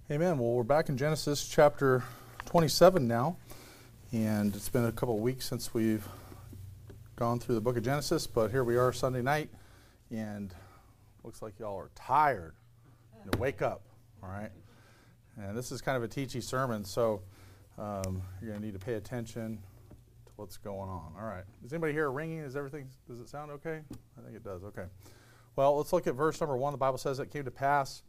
Amen. Well, we're back in Genesis chapter 27 now, and it's been a couple of weeks since we've gone through the book of Genesis, but here we are Sunday night, and looks like y'all are tired. Wake up, all right? And this is kind of a teachy sermon, so you're going to need to pay attention to what's going on. All right. Is anybody here ringing? Does it sound okay? I think it does. Okay. Well, let's look at verse number 1. The Bible says, "It came to pass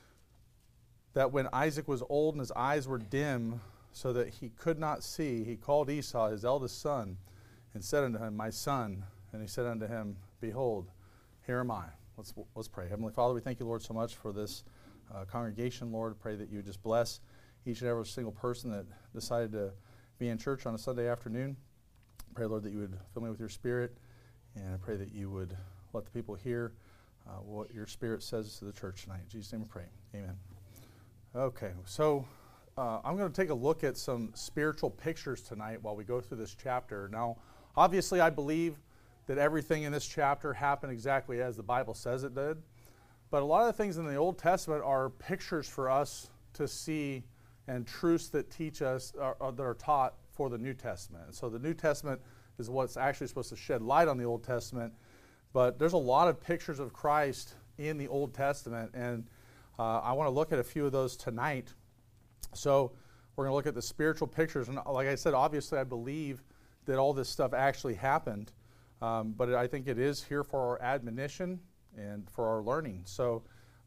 that when Isaac was old and his eyes were dim, so that he could not see, he called Esau, his eldest son, and said unto him, My son. And he said unto him, Behold, here am I." Let's pray. Heavenly Father, we thank you, Lord, so much for this congregation, Lord. Pray that you would just bless each and every single person that decided to be in church on a Sunday afternoon. Pray, Lord, that you would fill me with your Spirit, and I pray that you would let the people hear what your Spirit says to the church tonight. In Jesus' name we pray. Amen. Okay, so I'm going to take a look at some spiritual pictures tonight while we go through this chapter. Now, obviously, I believe that everything in this chapter happened exactly as the Bible says it did. But a lot of the things in the Old Testament are pictures for us to see and truths that teach us, that are taught for the New Testament. And so the New Testament is what's actually supposed to shed light on the Old Testament. But there's a lot of pictures of Christ in the Old Testament, and I want to look at a few of those tonight. So we're going to look at the spiritual pictures. And like I said, obviously I believe that all this stuff actually happened. But I think it is here for our admonition and for our learning. So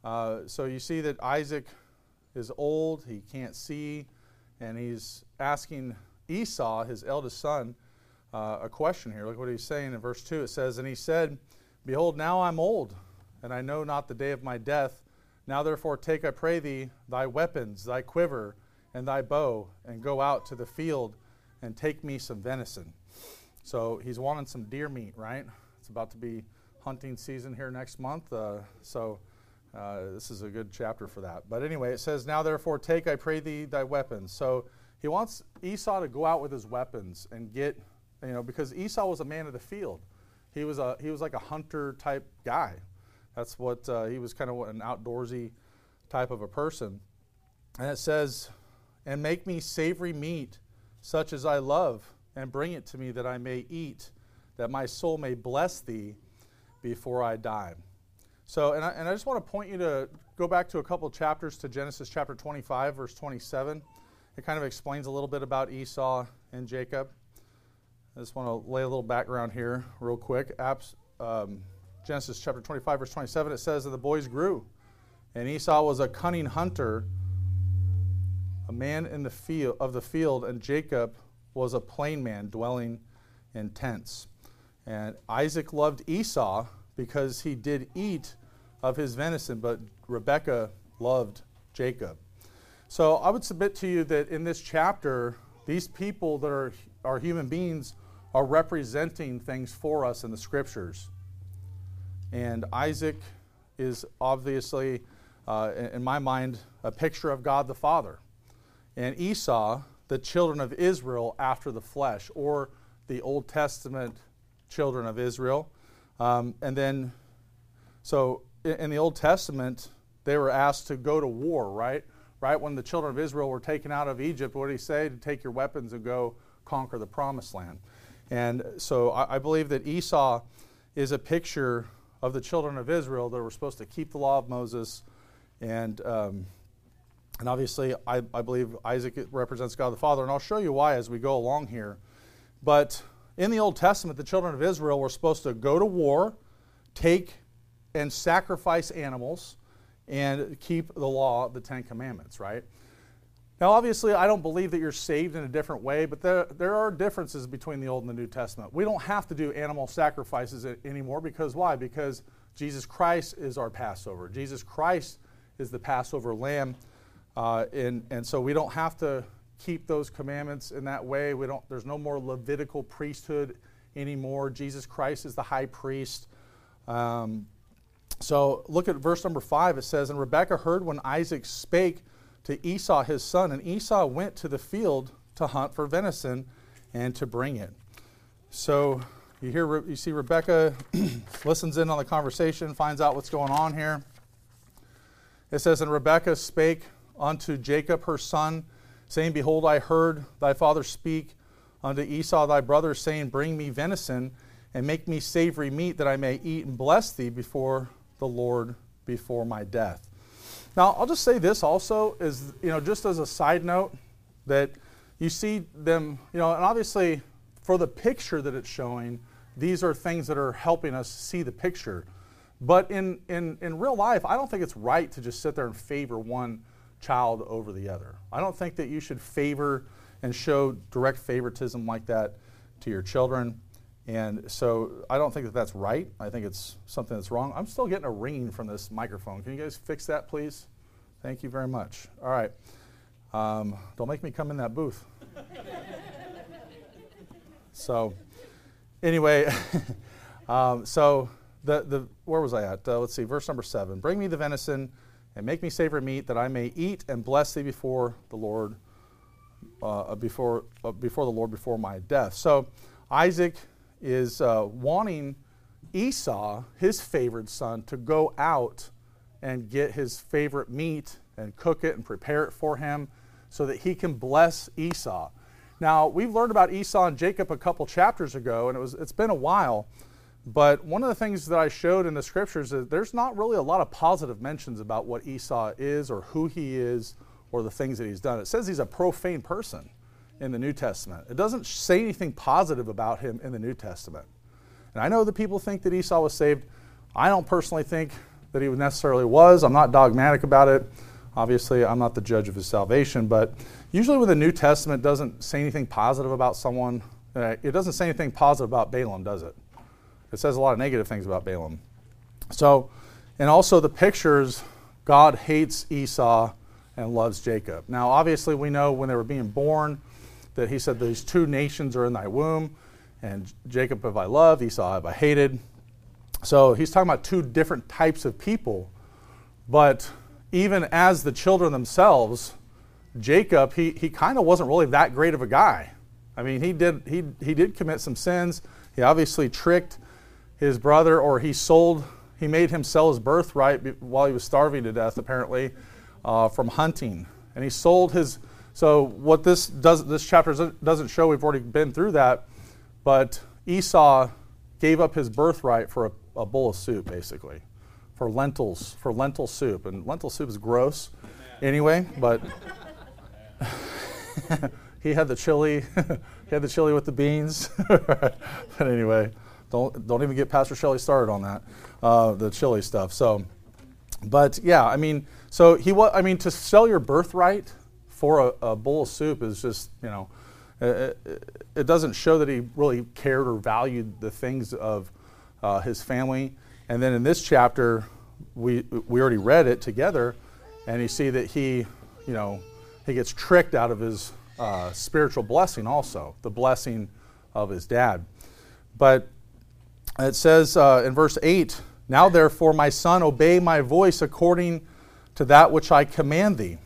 you see that Isaac is old, he can't see, and he's asking Esau, his eldest son, a question here. Look what he's saying in verse 2. It says, "And he said, Behold, now I'm old, and I know not the day of my death. Now therefore take, I pray thee, thy weapons, thy quiver, and thy bow, and go out to the field, and take me some venison." So he's wanting some deer meat, right? It's about to be hunting season here next month, so this is a good chapter for that. But anyway, it says, "Now therefore take, I pray thee, thy weapons." So he wants Esau to go out with his weapons and get, because Esau was a man of the field. He was like a hunter type guy. That's what he was, kind of an outdoorsy type of a person. And it says, "And make me savory meat, such as I love, and bring it to me that I may eat, that my soul may bless thee before I die." So, and I just want to point you to go back to a couple chapters to Genesis chapter 25, verse 27. It kind of explains a little bit about Esau and Jacob. I just want to lay a little background here real quick. Genesis chapter 25, verse 27, it says, "And the boys grew, and Esau was a cunning hunter, a man in the field, and Jacob was a plain man dwelling in tents. And Isaac loved Esau because he did eat of his venison, but Rebekah loved Jacob." So I would submit to you that in this chapter, these people that are human beings are representing things for us in the Scriptures. And Isaac is obviously, in my mind, a picture of God the Father. And Esau, the children of Israel after the flesh, or the Old Testament children of Israel. And then, so in the Old Testament, they were asked to go to war, right? Right when the children of Israel were taken out of Egypt, what did he say? To take your weapons and go conquer the Promised Land. And so I believe that Esau is a picture of the children of Israel that were supposed to keep the law of Moses. And obviously, I believe Isaac represents God the Father. And I'll show you why as we go along here. But in the Old Testament, the children of Israel were supposed to go to war, take and sacrifice animals, and keep the law, the Ten Commandments, right? Now, obviously, I don't believe that you're saved in a different way, but there are differences between the Old and the New Testament. We don't have to do animal sacrifices anymore, because why? Because Jesus Christ is our Passover. Jesus Christ is the Passover lamb, and so we don't have to keep those commandments in that way. There's no more Levitical priesthood anymore. Jesus Christ is the high priest. So look at verse number 5. It says, "And Rebekah heard when Isaac spake to Esau his son, and Esau went to the field to hunt for venison and to bring it." So you see Rebekah listens in on the conversation, finds out what's going on here. It says, "And Rebekah spake unto Jacob her son, saying, Behold, I heard thy father speak unto Esau thy brother, saying, Bring me venison, and make me savory meat, that I may eat and bless thee before the Lord before my death. Now, I'll just say this also, is, just as a side note, that you see them, and obviously for the picture that it's showing, these are things that are helping us see the picture. But in real life, I don't think it's right to just sit there and favor one child over the other. I don't think that you should favor and show direct favoritism like that to your children. And so I don't think that that's right. I think it's something that's wrong. I'm still getting a ringing from this microphone. Can you guys fix that, please? Thank you very much. All right. Don't make me come in that booth. So anyway, so where was I at? Let's see, verse number 7. Bring me the venison and make me savory meat, that I may eat and bless thee before the Lord, before the Lord before my death. So Isaac is wanting Esau, his favored son, to go out and get his favorite meat and cook it and prepare it for him so that he can bless Esau. Now, we've learned about Esau and Jacob a couple chapters ago, and it's been a while, but one of the things that I showed in the scriptures is there's not really a lot of positive mentions about what Esau is or who he is or the things that he's done. It says he's a profane person in the New Testament. It doesn't say anything positive about him in the New Testament. And I know that people think that Esau was saved. I don't personally think that he necessarily was. I'm not dogmatic about it. Obviously, I'm not the judge of his salvation, but usually when the New Testament doesn't say anything positive about someone, it doesn't say anything positive about Balaam, does it? It says a lot of negative things about Balaam. So, and also the pictures, God hates Esau and loves Jacob. Now, obviously, we know when they were being born that he said, these two nations are in thy womb, and Jacob have I loved, Esau have I hated. So he's talking about two different types of people. But even as the children themselves, Jacob, he kind of wasn't really that great of a guy. I mean, he did commit some sins. He obviously tricked his brother, or he made him sell his birthright while he was starving to death, apparently, from hunting. And he sold his. So what this chapter doesn't show, we've already been through that, but Esau gave up his birthright for a bowl of soup, basically, for lentil soup. And lentil soup is gross anyway, but he had the chili. He had the chili with the beans. But anyway, don't even get Pastor Shelley started on that, the chili stuff. So, but yeah, I mean, to sell your birthright for a bowl of soup is just, it doesn't show that he really cared or valued the things of his family. And then in this chapter, we already read it together, and you see that he gets tricked out of his spiritual blessing also, the blessing of his dad. But it says in verse 8, Now therefore, my son, obey my voice according to that which I command thee.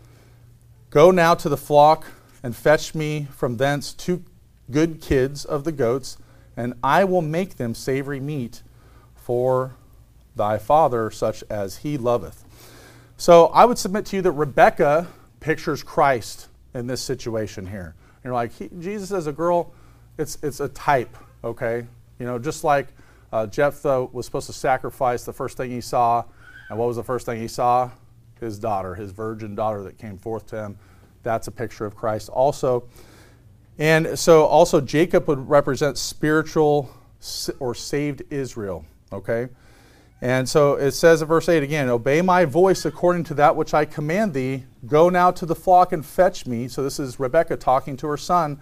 Go now to the flock and fetch me from thence 2 good kids of the goats, and I will make them savory meat for thy father, such as he loveth. So I would submit to you that Rebekah pictures Christ in this situation here. And you're like, Jesus as a girl, it's a type, okay? Just like Jephthah was supposed to sacrifice the first thing he saw, and what was the first thing he saw? His daughter, his virgin daughter that came forth to him. That's a picture of Christ also. And so also Jacob would represent spiritual or saved Israel, okay? And so it says in verse 8 again, Obey my voice according to that which I command thee. Go now to the flock and fetch me. So this is Rebekah talking to her son.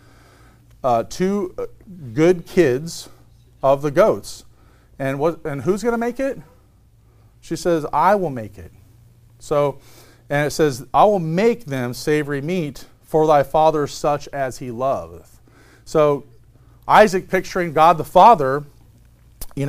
2 good kids of the goats. And who's going to make it? She says, I will make it. So, and it says, I will make them savory meat for thy father such as he loveth. So Isaac, picturing God the Father, he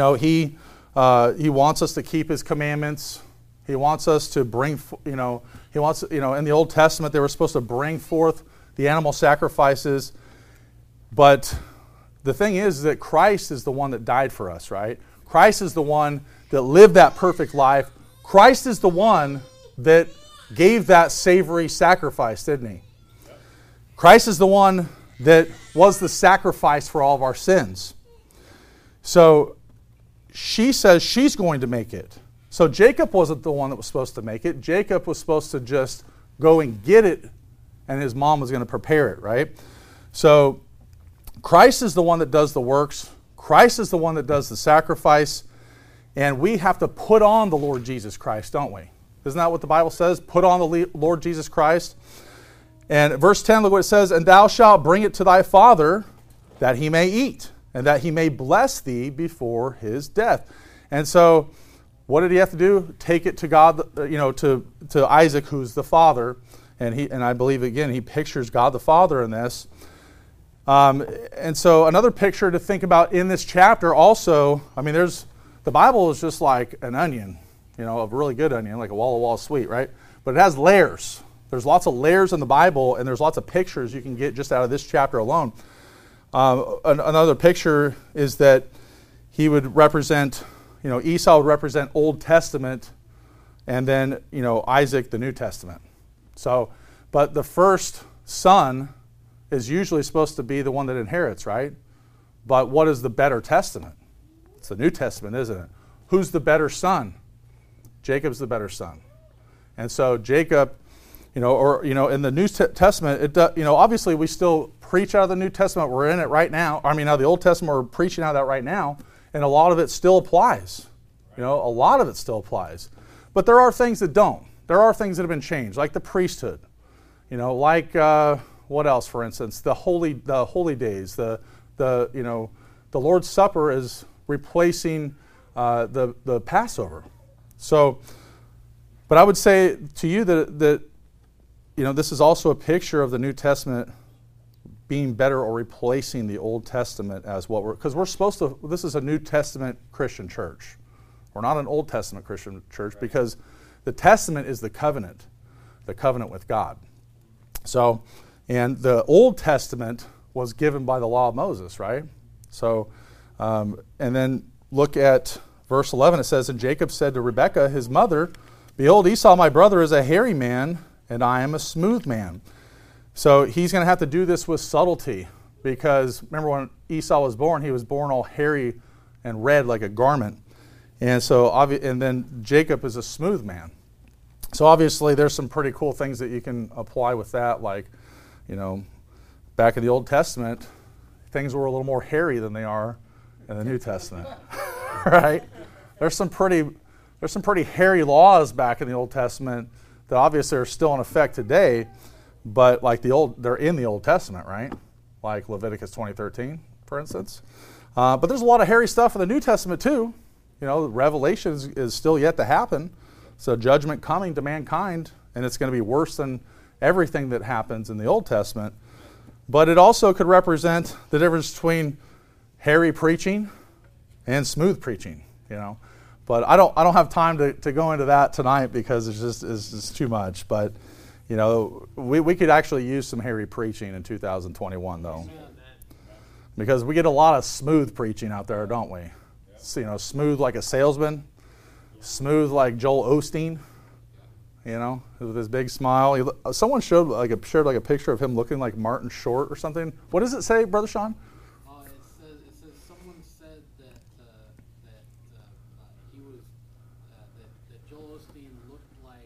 wants us to keep his commandments. He wants us to bring, in the Old Testament, they were supposed to bring forth the animal sacrifices. But the thing is that Christ is the one that died for us, right? Christ is the one that lived that perfect life. Christ is the one that gave that savory sacrifice, didn't he? Christ is the one that was the sacrifice for all of our sins. So she says she's going to make it. So Jacob wasn't the one that was supposed to make it. Jacob was supposed to just go and get it, and his mom was going to prepare it, right? So Christ is the one that does the works. Christ is the one that does the sacrifice. And we have to put on the Lord Jesus Christ, don't we? Isn't that what the Bible says? Put on the Lord Jesus Christ. And verse 10, look what it says, and thou shalt bring it to thy father, that he may eat, and that he may bless thee before his death. And so, what did he have to do? Take it to God, to Isaac, who's the father. And I believe, again, he pictures God the Father in this. And so another picture to think about in this chapter also, the Bible is just like an onion, a really good onion, like a wall-to-wall sweet, right? But it has layers. There's lots of layers in the Bible, and there's lots of pictures you can get just out of this chapter alone. Another picture is that he would represent, Esau would represent Old Testament, and then, Isaac, the New Testament. So, but the first son is usually supposed to be the one that inherits, right? But what is the better testament? It's the New Testament, isn't it? Who's the better son? Jacob's the better son. And so Jacob, in the New Testament, obviously we still preach out of the New Testament. We're in it right now. Out of the Old Testament, we're preaching out of that right now. And a lot of it still applies. A lot of it still applies. But there are things that don't. There are things that have been changed, like the priesthood. What else, for instance? The holy days. The Lord's Supper is replacing the Passover. So, but I would say to you that this is also a picture of the New Testament being better or replacing the Old Testament as what because we're supposed to. This is a New Testament Christian church. We're not an Old Testament Christian church because the Testament is the covenant with God. So, and the Old Testament was given by the law of Moses, right? So, and then look at verse 11. It says, and Jacob said to Rebekah, his mother, behold, Esau my brother is a hairy man, and I am a smooth man. So he's going to have to do this with subtlety, because remember when Esau was born, he was born all hairy and red like a garment. And so, and then Jacob is a smooth man. So obviously there's some pretty cool things that you can apply with that, like, back in the Old Testament, things were a little more hairy than they are in the New Testament, right? There's some pretty hairy laws back in the Old Testament that obviously are still in effect today, but like they're in the Old Testament, right? Like Leviticus 20:13, for instance. But there's a lot of hairy stuff in the New Testament too. Revelation is still yet to happen. So judgment coming to mankind, and it's going to be worse than everything that happens in the Old Testament. But it also could represent the difference between hairy preaching and smooth preaching, But I don't have time to go into that tonight because it's just too much. But we could actually use some hairy preaching in 2021 though, because we get a lot of smooth preaching out there, don't we? Smooth like a salesman, smooth like Joel Osteen, with his big smile. Someone shared like a picture of him looking like Martin Short or something. What does it say, Brother Sean? It says someone said that he was that Joel Osteen looked like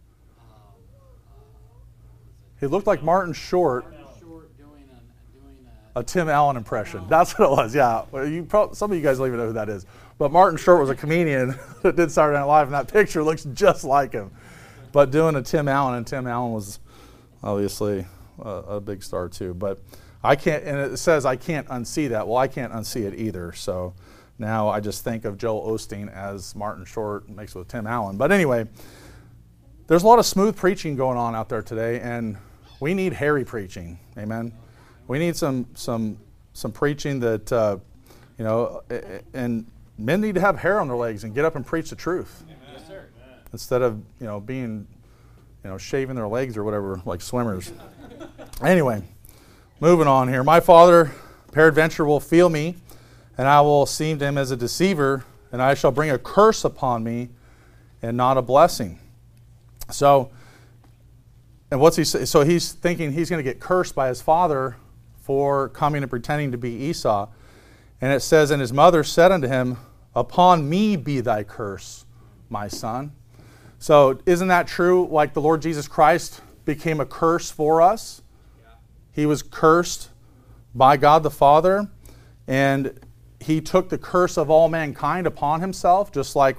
he looked like Martin Short. Martin Short doing a Tim Allen impression. That's what it was. Yeah, some of you guys don't even know who that is. But Martin Short was a comedian that did Saturday Night Live, and that picture looks just like him. But doing a Tim Allen, and Tim Allen was obviously a big star too. But I can't, and it says I can't unsee that. Well, I can't unsee it either. So now I just think of Joel Osteen as Martin Short mixed with Tim Allen. But anyway, there's a lot of smooth preaching going on out there today, and we need hairy preaching. Amen. We need some preaching that and men need to have hair on their legs and get up and preach the truth. Yes, sir. Instead of being shaving their legs or whatever like swimmers. Anyway, moving on here. My father peradventure will feel me, and I will seem to him as a deceiver, and I shall bring a curse upon me and not a blessing. So and what's he say? So he's thinking he's going to get cursed by his father for coming and pretending to be Esau. And it says, and his mother said unto him, upon me be thy curse, my son. So isn't that true? Like the Lord Jesus Christ became a curse for us. He was cursed by God the Father, and he took the curse of all mankind upon himself, just like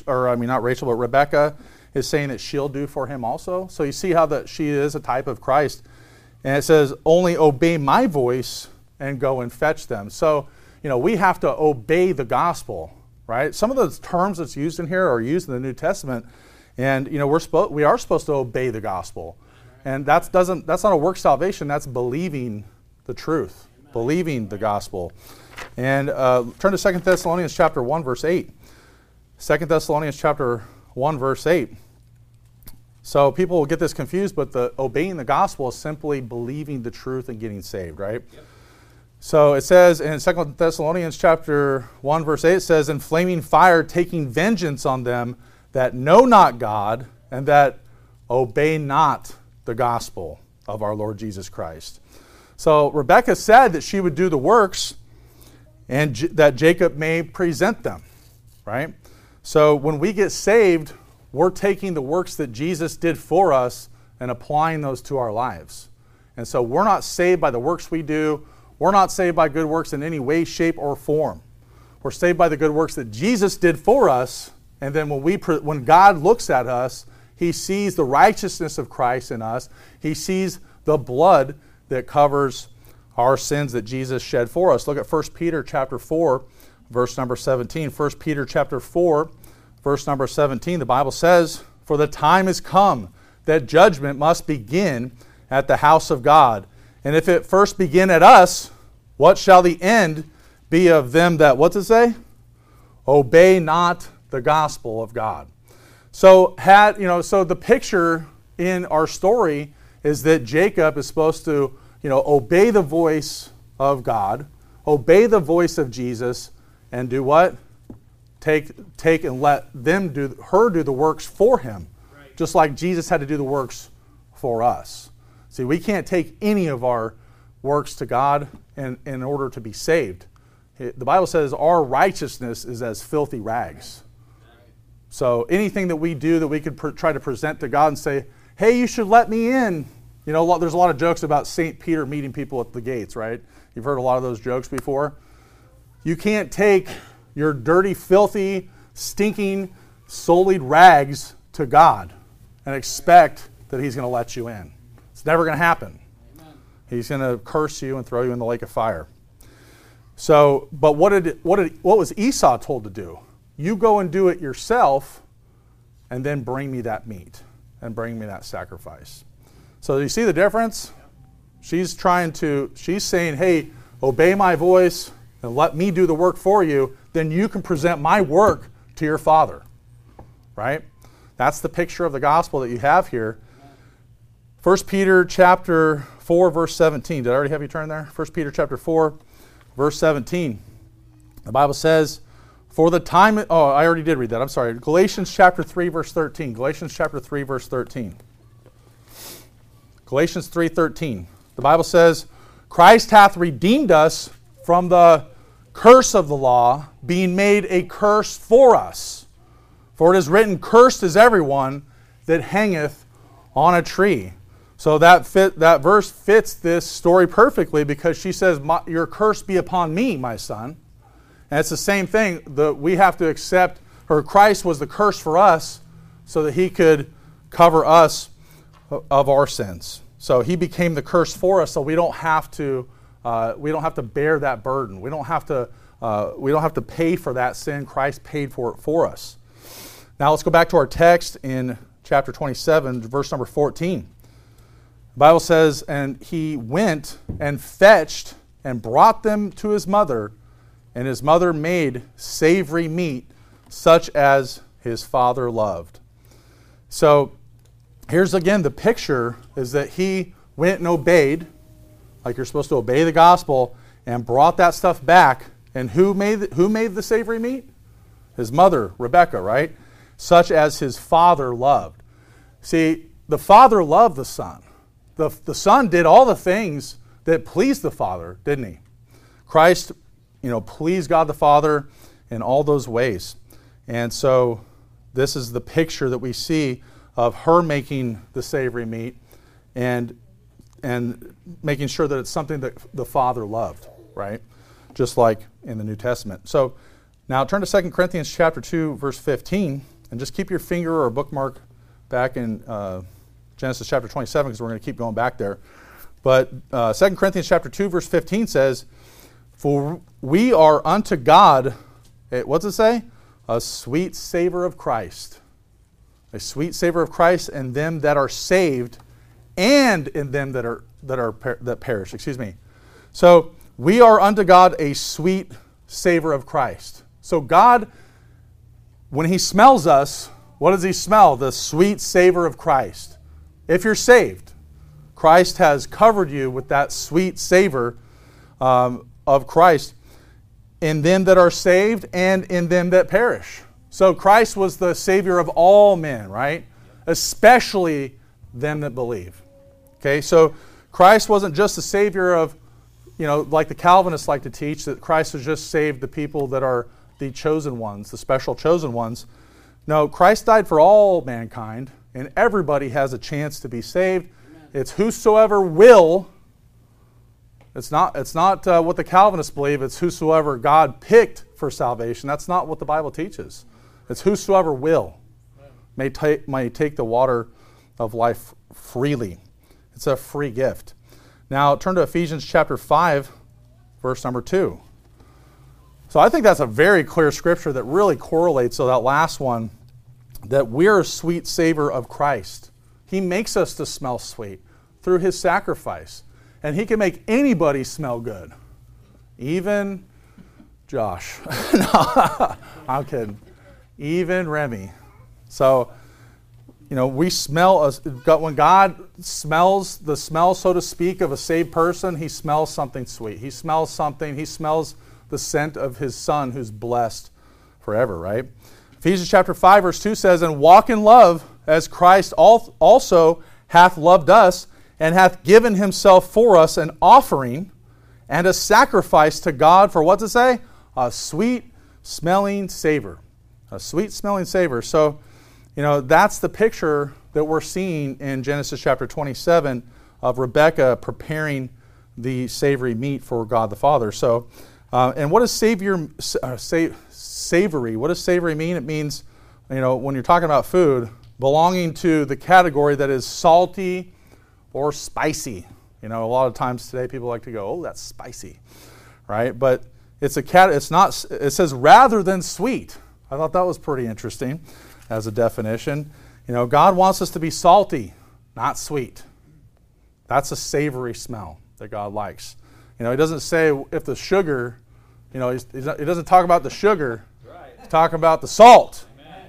Rebecca is saying that she'll do for him also. So you see how that she is a type of Christ. And it says, only obey my voice and go and fetch them. So, we have to obey the gospel, right? Some of the terms that's used in here are used in the New Testament. And, we are supposed to obey the gospel. And that's not a work salvation. That's believing the truth, believing the gospel. And turn to 2 Thessalonians chapter 1, verse 8. 2 Thessalonians chapter 1, verse 8. So people will get this confused, but obeying the gospel is simply believing the truth and getting saved, right? Yep. So it says in 2 Thessalonians chapter 1, verse 8, it says, in flaming fire taking vengeance on them that know not God and that obey not the gospel of our Lord Jesus Christ. So Rebekah said that she would do the works and that Jacob may present them, right? So when we get saved, we're taking the works that Jesus did for us and applying those to our lives. And so we're not saved by the works we do. We're not saved by good works in any way, shape, or form. We're saved by the good works that Jesus did for us. And then when God looks at us, he sees the righteousness of Christ in us. He sees the blood that covers our sins that Jesus shed for us. Look at 1 Peter chapter 4, verse number 17. 1 Peter chapter 4, verse number 17. The Bible says, for the time is come that judgment must begin at the house of God. And if it first begin at us, what shall the end be of them that, what's it say? Obey not the gospel of God. So so the picture in our story is that Jacob is supposed to, obey the voice of God, obey the voice of Jesus, and do what? Take and let them do the works for him, right. Just like Jesus had to do the works for us. See, we can't take any of our works to God in order to be saved. The Bible says our righteousness is as filthy rags. So anything that we do that we could try to present to God and say, hey, you should let me in. There's a lot of jokes about St. Peter meeting people at the gates, right? You've heard a lot of those jokes before. You can't take your dirty, filthy, stinking, sullied rags to God and expect that he's going to let you in. It's never going to happen. Amen. He's going to curse you and throw you in the lake of fire. So, but what was Esau told to do? You go and do it yourself, and then bring me that meat and bring me that sacrifice. So you see the difference? She's saying, hey, obey my voice and let me do the work for you. Then you can present my work to your Father, right? That's the picture of the gospel that you have here. 1 Peter chapter 4, verse 17. Did I already have you turn there? 1 Peter chapter 4, verse 17. The Bible says, for the time... Oh, I already did read that. I'm sorry. Galatians chapter 3, verse 13. Galatians chapter 3, verse 13. Galatians 3:13. The Bible says, Christ hath redeemed us from the curse of the law, being made a curse for us. For it is written, cursed is everyone that hangeth on a tree. So that verse fits this story perfectly, because she says, your curse be upon me, my son. And it's the same thing that we have to accept. Christ was the curse for us so that he could cover us of our sins. So he became the curse for us, so we don't have to bear that burden. We don't have to pay for that sin. Christ paid for it for us. Now let's go back to our text in chapter 27, verse number 14. The Bible says, and he went and fetched and brought them to his mother, and his mother made savory meat, such as his father loved. So here's again the picture, is that he went and obeyed, like you're supposed to obey the gospel, and brought that stuff back. And who made the savory meat? His mother, Rebekah, right? Such as his father loved. See, the father loved the son. the Son did all the things that pleased the Father, didn't he? Christ, pleased God the Father in all those ways. And so this is the picture that we see of her making the savory meat and making sure that it's something that the Father loved, right? Just like in the New Testament. So now turn to 2 Corinthians chapter 2, verse 15, and just keep your finger or bookmark back in Genesis chapter 27, because we're going to keep going back there. But 2 Corinthians chapter 2, verse 15 says, "For we are unto God," what's it say? "A sweet savor of Christ." A sweet savor of Christ in them that are saved, and in them that perish. So we are unto God a sweet savor of Christ. So God, when He smells us, what does He smell? The sweet savor of Christ. If you're saved, Christ has covered you with that sweet savor of Christ in them that are saved and in them that perish. So Christ was the Savior of all men, right? Especially them that believe. Okay, so Christ wasn't just the Savior of, like the Calvinists like to teach, that Christ has just saved the people that are the chosen ones, the special chosen ones. No, Christ died for all mankind, and everybody has a chance to be saved. Amen. It's whosoever will. It's not what the Calvinists believe. It's whosoever God picked for salvation. That's not what the Bible teaches. It's whosoever will may take the water of life freely. It's a free gift. Now turn to Ephesians chapter 5, verse number 2. So I think that's a very clear scripture that really correlates to that last one, that we're a sweet savor of Christ. He makes us to smell sweet through His sacrifice. And He can make anybody smell good. Even Josh. No, I'm kidding. Even Remy. So, we smell, when God smells the smell, so to speak, of a saved person, He smells something sweet. He smells the scent of His Son who's blessed forever, right? Ephesians chapter 5, verse 2 says, "And walk in love, as Christ also hath loved us, and hath given Himself for us an offering and a sacrifice to God," for what to say? A sweet-smelling savor. A sweet-smelling savor. So, that's the picture that we're seeing in Genesis chapter 27 of Rebekah preparing the savory meat for God the Father. So, and what is savory? What does savory mean? It means, when you're talking about food, belonging to the category that is salty or spicy. A lot of times today people like to go, "Oh, that's spicy," right? But it's not. It says rather than sweet. I thought that was pretty interesting as a definition. God wants us to be salty, not sweet. That's a savory smell that God likes. He doesn't say if the sugar, he doesn't talk about the sugar. He's talking about the salt.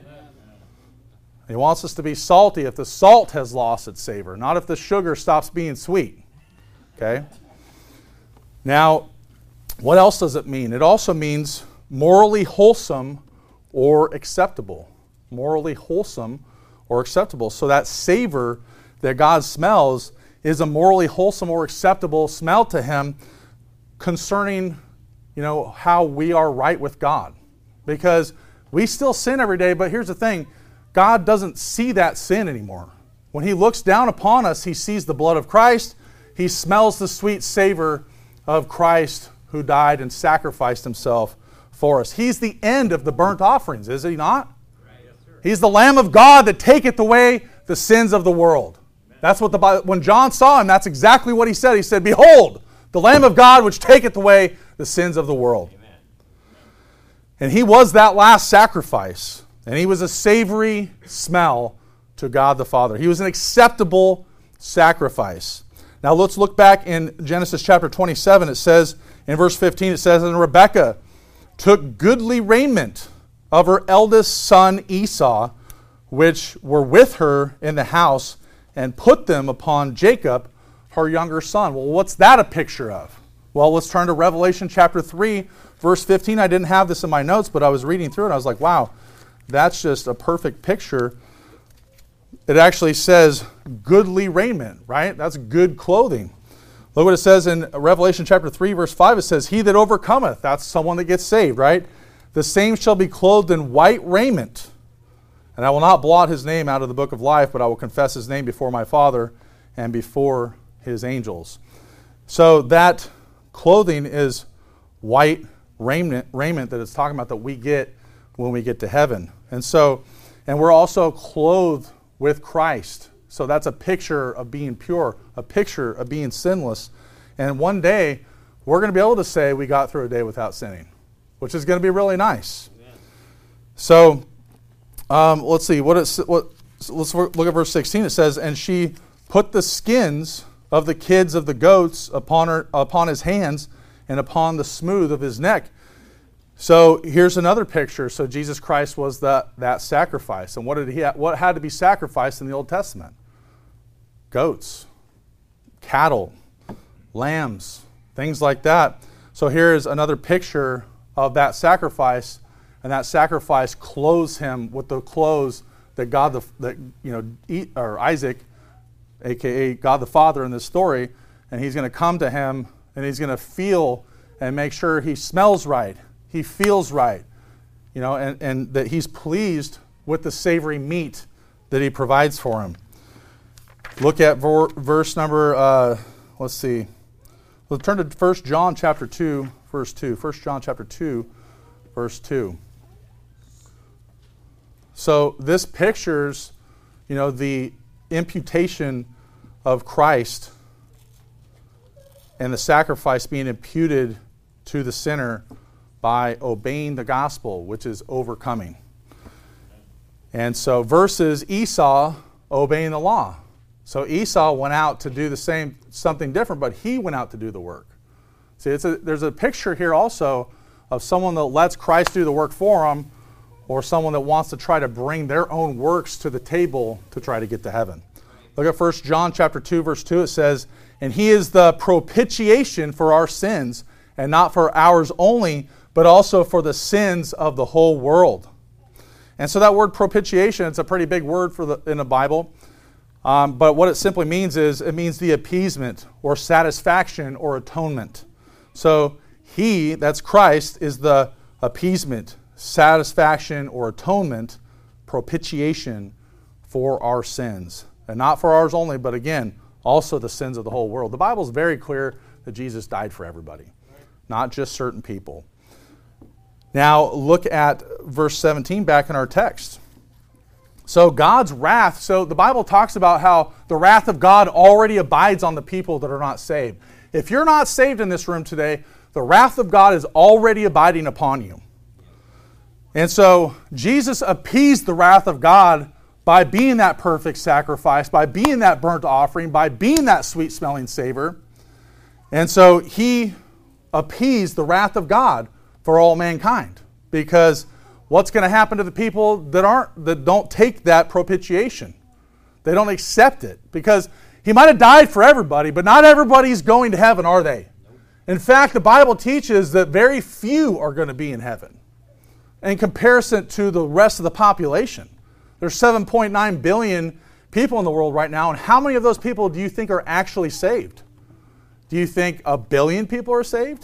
He wants us to be salty if the salt has lost its savor, not if the sugar stops being sweet. Okay? Now, what else does it mean? It also means morally wholesome or acceptable. Morally wholesome or acceptable. So that savor that God smells is a morally wholesome or acceptable smell to Him concerning, how we are right with God. Because we still sin every day, but here's the thing. God doesn't see that sin anymore. When He looks down upon us, He sees the blood of Christ. He smells the sweet savor of Christ who died and sacrificed Himself for us. He's the end of the burnt offerings, is He not? Right. Yes, sir. He's the Lamb of God that taketh away the sins of the world. Amen. That's what when John saw Him, that's exactly what he said. He said, "Behold, the Lamb of God which taketh away the sins of the world." Amen. And He was that last sacrifice. And He was a savory smell to God the Father. He was an acceptable sacrifice. Now let's look back in Genesis chapter 27. It says, in verse 15, it says, "And Rebekah took goodly raiment of her eldest son Esau, which were with her in the house, and put them upon Jacob, her younger son." Well, what's that a picture of? Well, let's turn to Revelation chapter 3, verse 15. I didn't have this in my notes, but I was reading through it. I was like, wow, that's just a perfect picture. It actually says, goodly raiment, right? That's good clothing. Look what it says in Revelation chapter 3, verse 5. It says, he that overcometh, that's someone that gets saved, right? The same shall be clothed in white raiment. And I will not blot his name out of the book of life, but I will confess his name before my Father and before his angels. So that clothing is white raiment that it's talking about that we get when we get to heaven. And we're also clothed with Christ. So that's a picture of being pure, a picture of being sinless. And one day, we're going to be able to say we got through a day without sinning, which is going to be really nice. Amen. So, let's see. Let's look at verse 16. It says, and she put the skins of the kids of the goats upon his hands and upon the smooth of his neck. So here's another picture. So Jesus Christ was that sacrifice. And what had to be sacrificed in the Old Testament? Goats, cattle, lambs, things like that. So here's another picture of that sacrifice, and that sacrifice clothes him with the clothes that Isaac, aka God the Father in this story, and he's going to come to him and he's going to feel and make sure he smells right, he feels right, and that he's pleased with the savory meat that he provides for him. Look at verse number, let's see. We'll turn to 1 John chapter 2, verse 2. 1 John chapter 2, verse 2. So this pictures, the imputation of Christ and the sacrifice being imputed to the sinner by obeying the gospel, which is overcoming. And so versus Esau obeying the law. So Esau went out to do something different, but he went out to do the work. See, there's a picture here also of someone that lets Christ do the work for him, or someone that wants to try to bring their own works to the table to try to get to heaven. Look at 1 John chapter 2, verse 2. It says, and he is the propitiation for our sins, and not for ours only, but also for the sins of the whole world. And so that word propitiation, it's a pretty big word in the Bible. But what it simply means is it means the appeasement or satisfaction or atonement. So he, that's Christ, is the appeasement, satisfaction or atonement, propitiation for our sins. And not for ours only, but again, also the sins of the whole world. The Bible is very clear that Jesus died for everybody, not just certain people. Now look at verse 17 back in our text. So God's wrath, so the Bible talks about how the wrath of God already abides on the people that are not saved. If you're not saved in this room today, the wrath of God is already abiding upon you. And so Jesus appeased the wrath of God by being that perfect sacrifice, by being that burnt offering, by being that sweet-smelling savor. And so he appeased the wrath of God for all mankind, because what's going to happen to the people that don't take that propitiation? They don't accept it, because he might have died for everybody, but not everybody's going to heaven, are they? In fact, the Bible teaches that very few are going to be in heaven in comparison to the rest of the population. There's 7.9 billion people in the world right now, and how many of those people do you think are actually saved? Do you think 1 billion people are saved?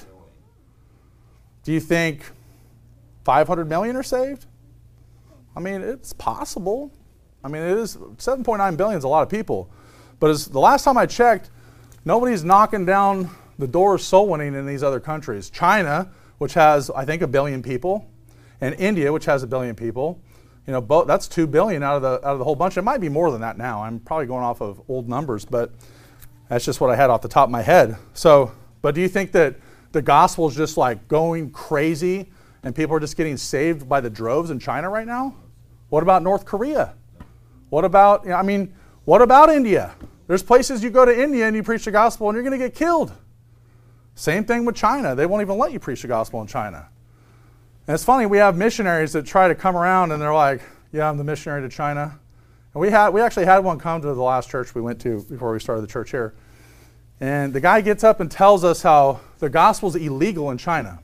Do you think 500 million are saved? I mean, it's possible. I mean, it is 7.9 billion is a lot of people. But the last time I checked, nobody's knocking down the door of soul winning in these other countries. China, which has, I think, 1 billion people, and India, which has 1 billion people, that's 2 billion out of the whole bunch. It might be more than that now. I'm probably going off of old numbers, but that's just what I had off the top of my head. So, but do you think that the gospel is just like going crazy and people are just getting saved by the droves in China right now? What about North Korea? What about India? There's places you go to India and you preach the gospel and you're going to get killed. Same thing with China. They won't even let you preach the gospel in China. And it's funny, we have missionaries that try to come around and they're like, yeah, I'm the missionary to China. And we actually had one come to the last church we went to before we started the church here. And the guy gets up and tells us how the gospel is illegal in China.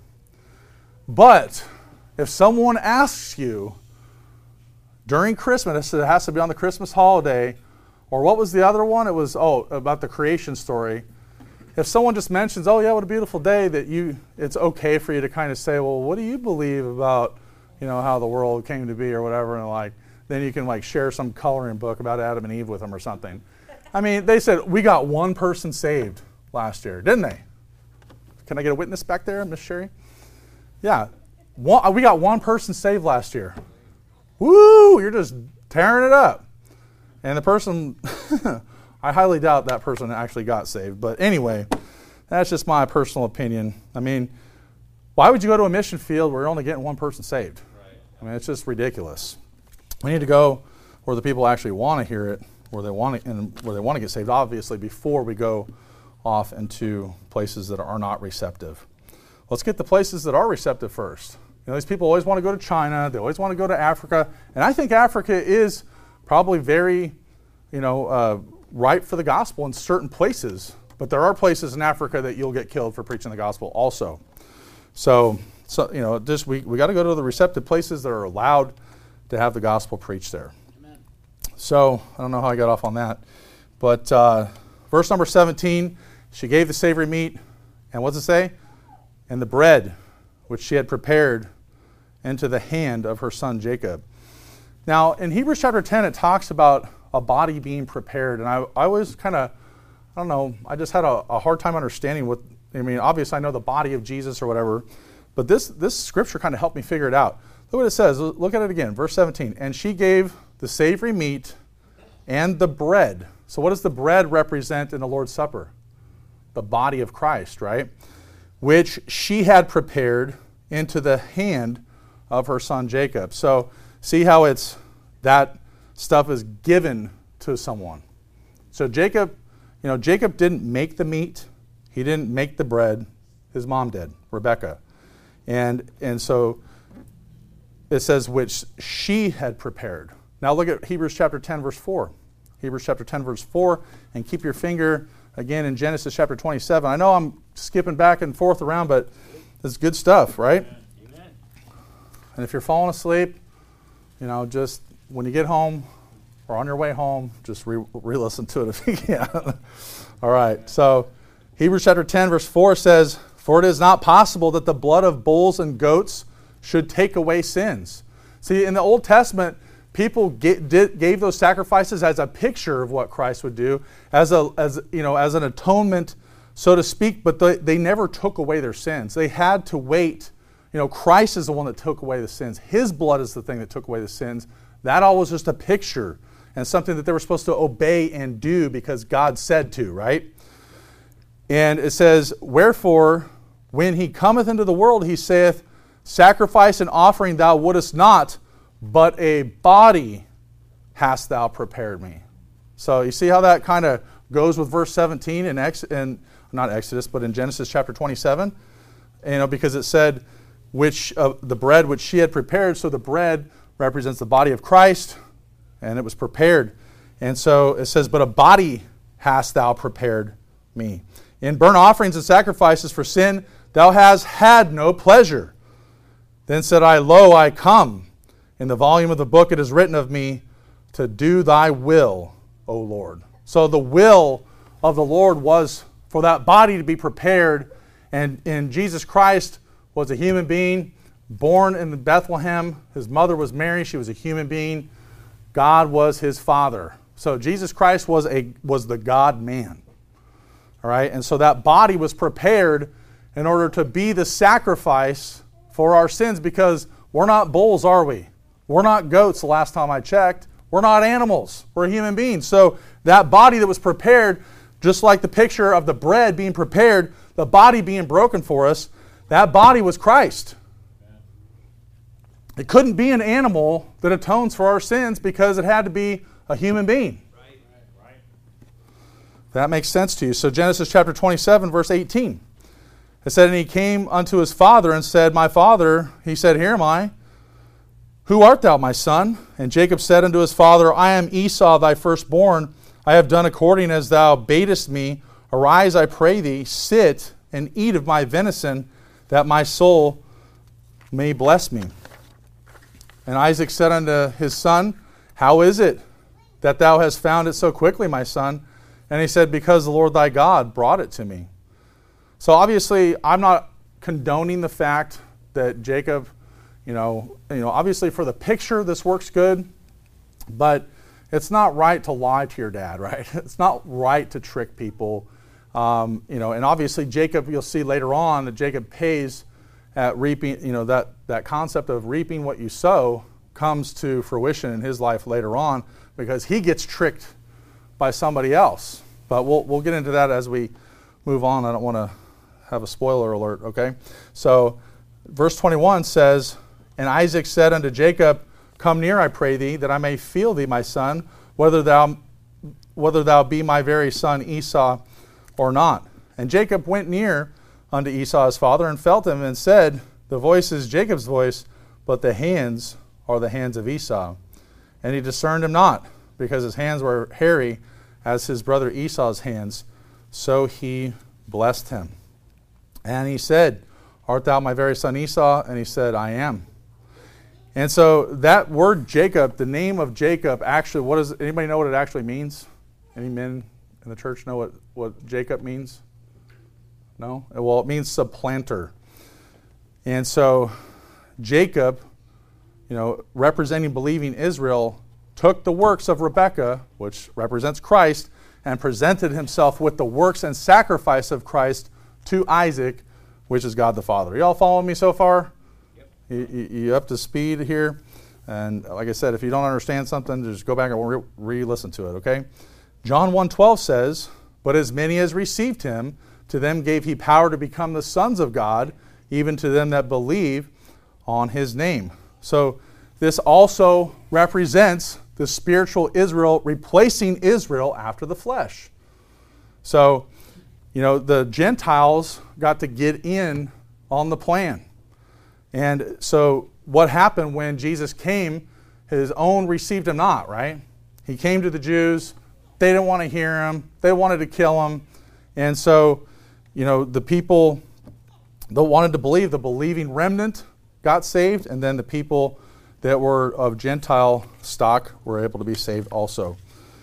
But if someone asks you during Christmas, it has to be on the Christmas holiday, Or what was the other one? It was, about the creation story. If someone just mentions, oh yeah, what a beautiful day, it's okay for you to kind of say, well, what do you believe about, how the world came to be or whatever, and then you can share some coloring book about Adam and Eve with them or something. I mean, they said, we got one person saved last year, didn't they? Can I get a witness back there, Miss Sherry? Yeah, we got one person saved last year. Woo, you're just tearing it up. And the person, I highly doubt that person actually got saved. But anyway, that's just my personal opinion. I mean, why would you go to a mission field where you're only getting one person saved? Right. I mean, it's just ridiculous. We need to go where the people actually want to hear it, where they want to get saved, obviously, before we go off into places that are not receptive. Let's get the places that are receptive first. These people always want to go to China. They always want to go to Africa. And I think Africa is probably very, ripe for the gospel in certain places. But there are places in Africa that you'll get killed for preaching the gospel also. So we got to go to the receptive places that are allowed to have the gospel preached there. Amen. So I don't know how I got off on that. But verse number 17, she gave the savory meat, and what's it say? And the bread which she had prepared into the hand of her son Jacob. Now, in Hebrews chapter 10, it talks about a body being prepared. And I was kind of, I don't know, I just had a hard time understanding obviously I know the body of Jesus or whatever, but this scripture kind of helped me figure it out. Look what it says. Look at it again, verse 17. And she gave the savory meat and the bread. So what does the bread represent in the Lord's Supper? The body of Christ, right? Which she had prepared into the hand of her son Jacob. So see how that stuff is given to someone. So Jacob didn't make the meat. He didn't make the bread. His mom did, Rebecca. And so it says, which she had prepared. Now look at Hebrews chapter 10, verse 4. Hebrews chapter 10, verse 4. And keep your finger again in Genesis chapter 27. I know I'm skipping back and forth around, but it's good stuff, right? Amen. And if you're falling asleep, just when you get home or on your way home, just re-listen to it if you can. All right. So Hebrews chapter 10, verse 4 says, for it is not possible that the blood of bulls and goats should take away sins. See, in the Old Testament, people gave those sacrifices as a picture of what Christ would do, as an atonement, so to speak, but they never took away their sins. They had to wait. Christ is the one that took away the sins. His blood is the thing that took away the sins. That all was just a picture and something that they were supposed to obey and do because God said to, right? And it says, wherefore, when he cometh into the world, he saith, sacrifice and offering thou wouldest not, but a body hast thou prepared me. So you see how that kind of goes with verse 17 in not Exodus, but in Genesis chapter 27? Because it said, which the bread which she had prepared. So the bread represents the body of Christ, and it was prepared. And so it says, but a body hast thou prepared me. In burnt offerings and sacrifices for sin, thou hast had no pleasure. Then said I, lo, I come. In the volume of the book it is written of me to do thy will, O Lord. So the will of the Lord was for that body to be prepared. And Jesus Christ was a human being born in Bethlehem. His mother was Mary. She was a human being. God was his father. So Jesus Christ was the God-man. All right? And so that body was prepared in order to be the sacrifice for our sins, because we're not bulls, are we? We're not goats the last time I checked. We're not animals. We're human beings. So that body that was prepared, just like the picture of the bread being prepared, the body being broken for us, that body was Christ. It couldn't be an animal that atones for our sins because it had to be a human being. Right. That makes sense to you. So Genesis chapter 27, verse 18. It said, and he came unto his father and said, my father, he said, here am I. Who art thou, my son? And Jacob said unto his father, I am Esau, thy firstborn. I have done according as thou badest me. Arise, I pray thee, sit and eat of my venison, that my soul may bless me. And Isaac said unto his son, how is it that thou hast found it so quickly, my son? And he said, because the Lord thy God brought it to me. So obviously, I'm not condoning the fact that Jacob, obviously for the picture, this works good, but it's not right to lie to your dad, right? It's not right to trick people. And obviously Jacob, you'll see later on that Jacob pays at reaping, that concept of reaping what you sow comes to fruition in his life later on because he gets tricked by somebody else. But we'll get into that as we move on. I don't want to have a spoiler alert, okay? So verse 21 says, and Isaac said unto Jacob, come near, I pray thee, that I may feel thee, my son, whether thou be my very son Esau or not. And Jacob went near unto Esau his father, and felt him, and said, the voice is Jacob's voice, but the hands are the hands of Esau. And he discerned him not, because his hands were hairy as his brother Esau's hands. So he blessed him. And he said, art thou my very son Esau? And he said, I am. And so that word Jacob, the name of Jacob, actually, anybody know what it actually means? Any men in the church know what Jacob means? No? Well, it means supplanter. And so Jacob, representing believing Israel, took the works of Rebekah, which represents Christ, and presented himself with the works and sacrifice of Christ to Isaac, which is God the Father. You all following me so far? Yep. You up to speed here? And like I said, if you don't understand something, just go back and re-listen to it, okay? John 1:12 says, but as many as received him, to them gave he power to become the sons of God, even to them that believe on his name. So this also represents the spiritual Israel replacing Israel after the flesh. So, the Gentiles got to get in on the plan. And so what happened when Jesus came, his own received him not, right? He came to the Jews. They didn't want to hear him. They wanted to kill him. And so, the people that wanted to believe, the believing remnant got saved, and then the people that were of Gentile stock were able to be saved also.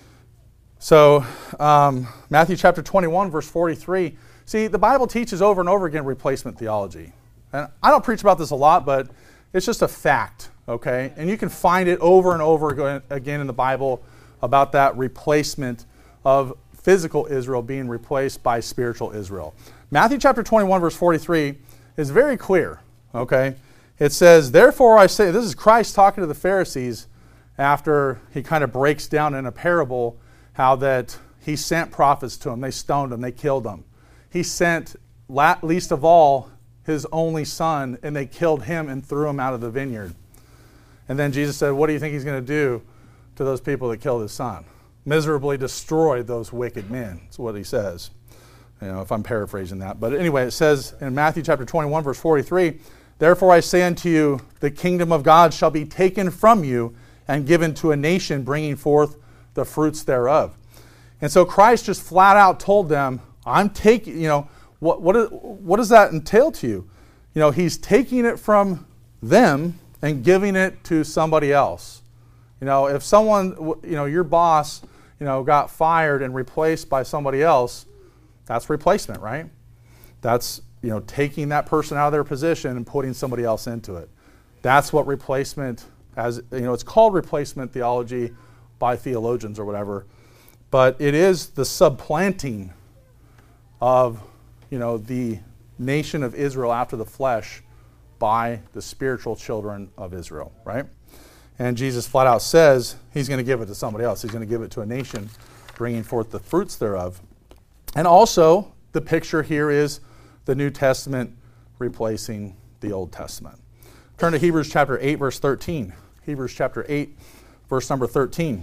So, Matthew chapter 21, verse 43. See, the Bible teaches over and over again replacement theology. And I don't preach about this a lot, but it's just a fact, okay? And you can find it over and over again in the Bible about that replacement of physical Israel being replaced by spiritual Israel. Matthew chapter 21, verse 43 is very clear, okay? It says, therefore I say, this is Christ talking to the Pharisees after he kind of breaks down in a parable how that he sent prophets to them. They stoned them. They killed them. He sent, least of all, his only son, and they killed him and threw him out of the vineyard. And then Jesus said, what do you think he's going to do to those people that killed his son? Miserably destroy those wicked men. That's what he says. If I'm paraphrasing that. But anyway, it says in Matthew chapter 21, verse 43, therefore I say unto you, the kingdom of God shall be taken from you and given to a nation bringing forth the fruits thereof. And so Christ just flat out told them, I'm taking, what does that entail to you? He's taking it from them and giving it to somebody else. If someone, your boss, got fired and replaced by somebody else, that's replacement, right? That's, taking that person out of their position and putting somebody else into it. That's what replacement, it's called replacement theology by theologians or whatever, but it is the supplanting of, the nation of Israel after the flesh by the spiritual children of Israel, right? And Jesus flat out says he's going to give it to somebody else. He's going to give it to a nation bringing forth the fruits thereof. And also, the picture here is the New Testament replacing the Old Testament. Turn to Hebrews chapter 8, verse 13. Hebrews chapter 8, verse number 13.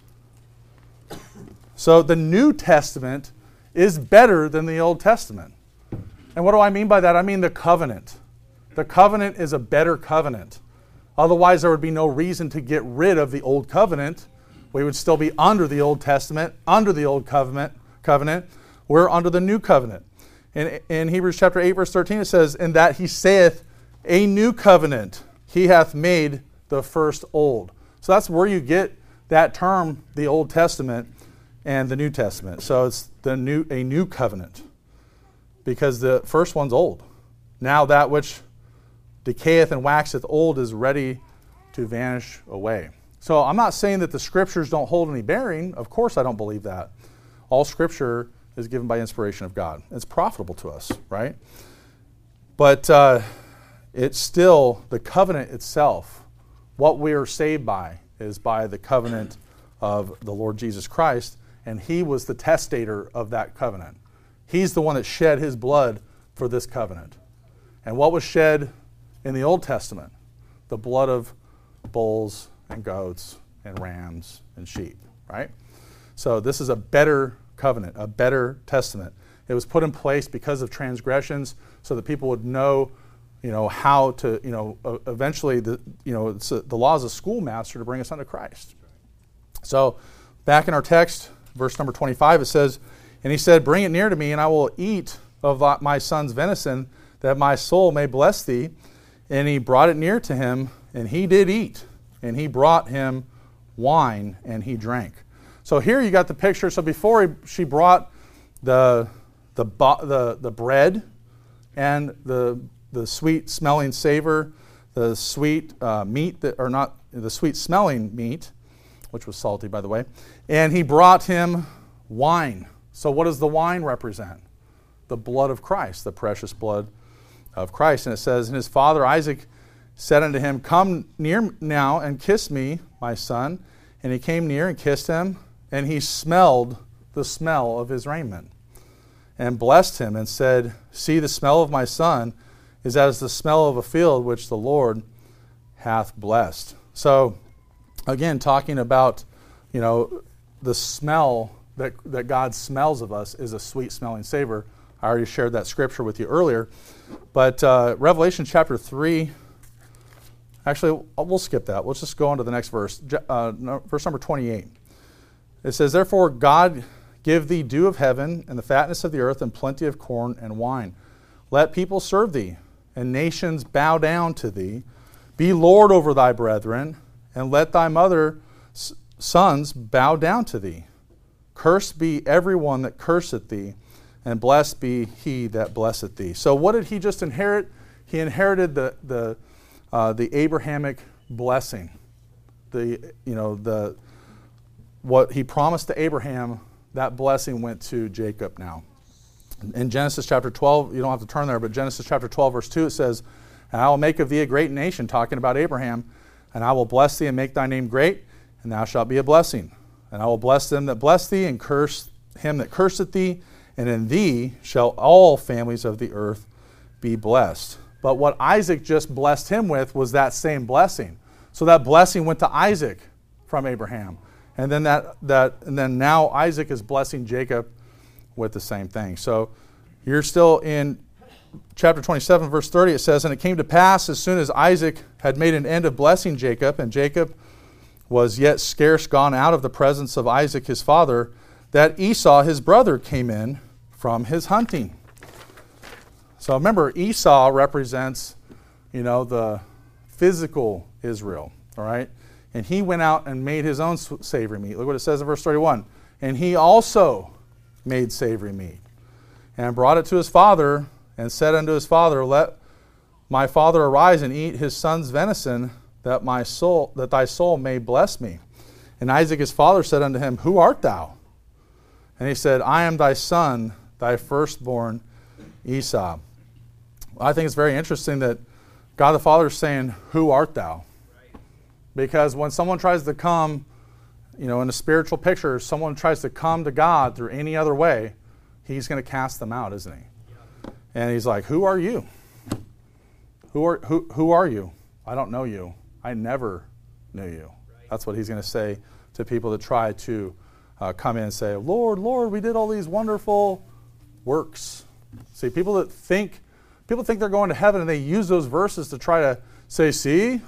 So the New Testament is better than the Old Testament. And what do I mean by that? I mean the covenant. The covenant is a better covenant. Otherwise, there would be no reason to get rid of the Old Covenant. We would still be under the Old Testament, under the Old Covenant. We're under the New Covenant. In Hebrews chapter 8, verse 13, it says, in that he saith, a new covenant he hath made the first old. So that's where you get that term, the Old Testament and the New Testament. So it's a new covenant, because the first one's old. Now that which decayeth and waxeth old is ready to vanish away. So I'm not saying that the Scriptures don't hold any bearing. Of course I don't believe that. All Scripture is given by inspiration of God. It's profitable to us, right? But it's still the covenant itself. What we are saved by is by the covenant of the Lord Jesus Christ, and He was the testator of that covenant. He's the one that shed His blood for this covenant. And what was shed in the Old Testament? The blood of bulls and goats and rams and sheep, right? So this is a better covenant, a better testament. It was put in place because of transgressions, so that people would know, how to, eventually, it's the law is a schoolmaster to bring us unto Christ. So back in our text, verse number 25, it says, "And he said, Bring it near to me, and I will eat of my son's venison, that my soul may bless thee. And he brought it near to him, and he did eat. And he brought him wine, and he drank." So here you got the picture. So before she brought the bread and the sweet smelling savor, the sweet meat the sweet smelling meat, which was salty, by the way, and he brought him wine. So what does the wine represent? The blood of Christ, the precious blood of Christ. And it says, "And his father Isaac said unto him, Come near now and kiss me, my son. And he came near and kissed him, and he smelled the smell of his raiment, and blessed him, and said, See, the smell of my son is as the smell of a field which the Lord hath blessed." So, again, talking about, the smell that God smells of us is a sweet smelling savor. I already shared that scripture with you earlier. But Revelation chapter 3, actually, we'll skip that. Let's just go on to the next verse, verse number 28. It says, "Therefore God give thee dew of heaven, and the fatness of the earth, and plenty of corn and wine. Let people serve thee, and nations bow down to thee. Be Lord over thy brethren, and let thy mother's sons bow down to thee. Cursed be every one that curseth thee, and blessed be he that blesseth thee." So what did he just inherit? He inherited the Abrahamic blessing. What he promised to Abraham, that blessing went to Jacob now. In Genesis chapter 12, you don't have to turn there, but Genesis chapter 12, verse 2, it says, "And I will make of thee a great nation," talking about Abraham, "and I will bless thee and make thy name great, and thou shalt be a blessing. And I will bless them that bless thee, and curse him that curseth thee, and in thee shall all families of the earth be blessed." But what Isaac just blessed him with was that same blessing. So that blessing went to Isaac from Abraham. And then now Isaac is blessing Jacob with the same thing. So you're still in chapter 27, verse 30. It says, "And it came to pass, as soon as Isaac had made an end of blessing Jacob, and Jacob was yet scarce gone out of the presence of Isaac his father, that Esau his brother came in from his hunting." So remember, Esau represents, the physical Israel, all right? And he went out and made his own savory meat. Look what it says in verse 31. "And he also made savory meat, and brought it to his father, and said unto his father, Let my father arise and eat his son's venison, that thy soul may bless me. And Isaac his father said unto him, Who art thou? And he said, I am thy son, thy firstborn Esau." I think it's very interesting that God the Father is saying, "Who art thou?" Because when someone tries to come, in a spiritual picture, someone tries to come to God through any other way, he's going to cast them out, isn't he? Yeah. And he's like, "Who are you? Who are you? I don't know you. I never knew you." Right. That's what he's going to say to people that try to come in and say, "Lord, Lord, we did all these wonderful works." See, people think they're going to heaven, and they use those verses to try to say, "See,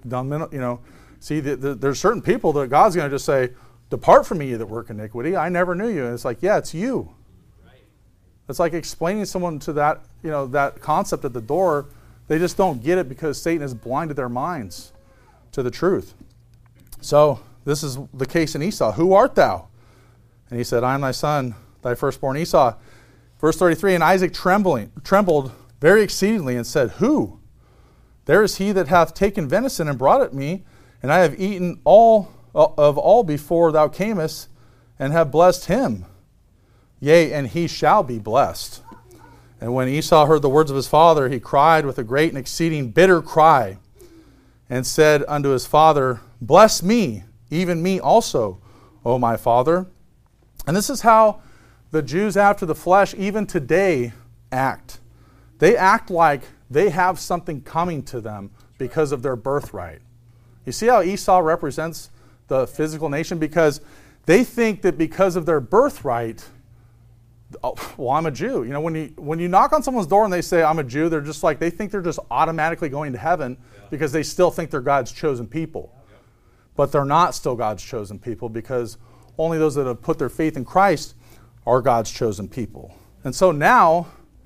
there's certain people that God's going to just say, 'Depart from me, you that work iniquity. I never knew you.'" And it's like, yeah, it's you. Right. It's like explaining someone to that, that concept at the door. They just don't get it because Satan has blinded their minds to the truth. So this is the case in Esau. Who art thou? And he said, I am thy son, thy firstborn Esau. Verse 33, and Isaac trembled very exceedingly and said, Who? There is he that hath taken venison and brought it me, and I have eaten all before thou camest, and have blessed him. Yea, and he shall be blessed. And when Esau heard the words of his father, he cried with a great and exceeding bitter cry, and said unto his father, Bless me, even me also, O my father. And this is how the Jews after the flesh, even today, act. They act like they have something coming to them because of their birthright. You see how Esau represents the physical nation? Because they think that because of their birthright, oh, well, I'm a Jew. You know, when you knock on someone's door and they say, I'm a Jew, they're just like, they think they're just automatically going to heaven because they still think they're God's chosen people. But they're not still God's chosen people, because only those that have put their faith in Christ are God's chosen people. And so now,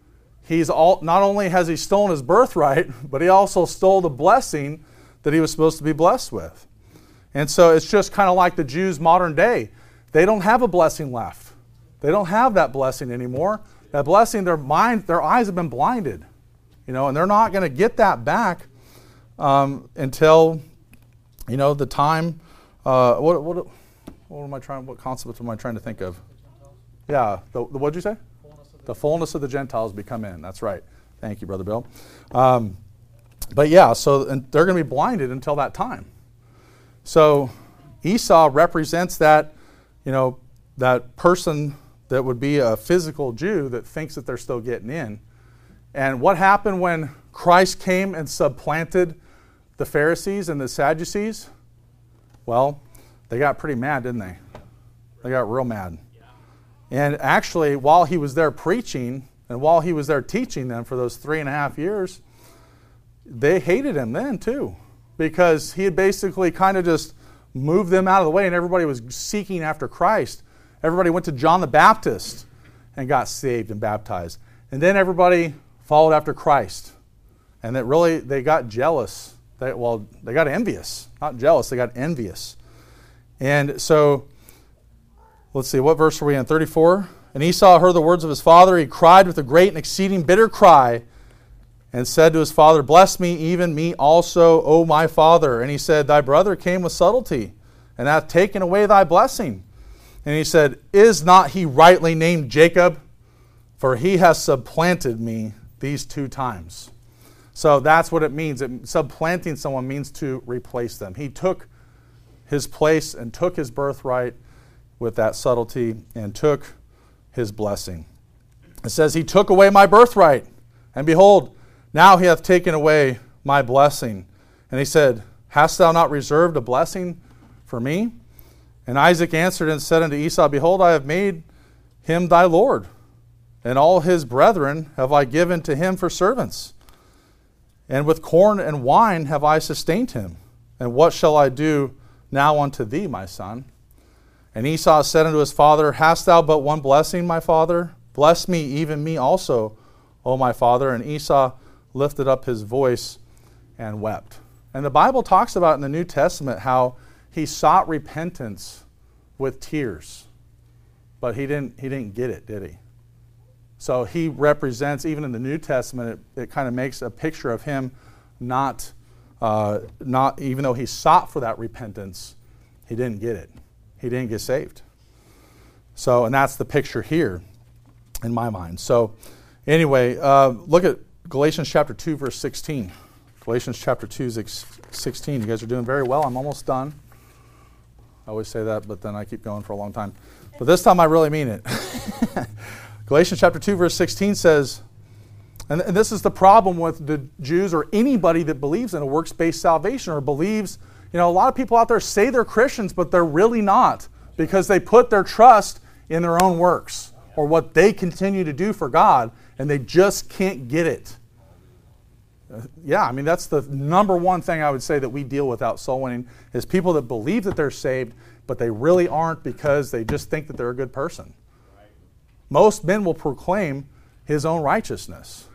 not only has he stolen his birthright, but he also stole the blessing that he was supposed to be blessed with. And so it's just kind of like the Jews modern day. They don't have a blessing left. They don't have that blessing anymore. That blessing, their eyes have been blinded. You know, and they're not going to get that back until, you know, the time. What concept am I trying to think of? Yeah, what did you say? The fullness of the Gentiles become in. That's right. Thank you, Brother Bill. But yeah, and they're going to be blinded until that time. So Esau represents that, you know, that person that would be a physical Jew that thinks that they're still getting in. And what happened when Christ came and supplanted the Pharisees and the Sadducees? Well, they got pretty mad, didn't they? They got real mad. And actually, while he was there preaching and while he was there teaching them for those 3.5 years, they hated him then too, because he had basically kind of just moved them out of the way and everybody was seeking after Christ. Everybody went to John the Baptist and got saved and baptized. And then everybody followed after Christ. And that really, they got jealous. They got envious. Not jealous, they got envious. And so, let's see, what verse are we in? 34? And Esau heard the words of his father. He cried with a great and exceeding bitter cry and said to his father, Bless me, even me also, O my father. And he said, Thy brother came with subtlety and hath taken away thy blessing. And he said, Is not he rightly named Jacob? For he has supplanted me these 2 times. So that's what it means. Supplanting someone means to replace them. He took his place and took his birthright with that subtlety and took his blessing. It says, He took away my birthright, and behold, now he hath taken away my blessing. And he said, Hast thou not reserved a blessing for me? And Isaac answered and said unto Esau, Behold, I have made him thy lord, and all his brethren have I given to him for servants. And with corn and wine have I sustained him. And what shall I do now unto thee, my son? And Esau said unto his father, Hast thou but one blessing, my father? Bless me, even me also, O my father. And Esau lifted up his voice and wept. And the Bible talks about in the New Testament how he sought repentance with tears. But he didn't get it, did he? So he represents, even in the New Testament, it kind of makes a picture of him not even though he sought for that repentance, he didn't get it. He didn't get saved. So, and that's the picture here in my mind. So anyway, look at Galatians chapter 2, verse 16. Galatians chapter 2, 16. You guys are doing very well. I'm almost done. I always say that, but then I keep going for a long time. But this time I really mean it. Galatians chapter 2, verse 16 says, and this is the problem with the Jews or anybody that believes in a works-based salvation or believes, you know, a lot of people out there say they're Christians, but they're really not, because they put their trust in their own works or what they continue to do for God, and they just can't get it. Yeah, I mean, that's the number one thing I would say that we deal with out soul winning is people that believe that they're saved, but they really aren't because they just think that they're a good person. Most men will proclaim his own righteousness.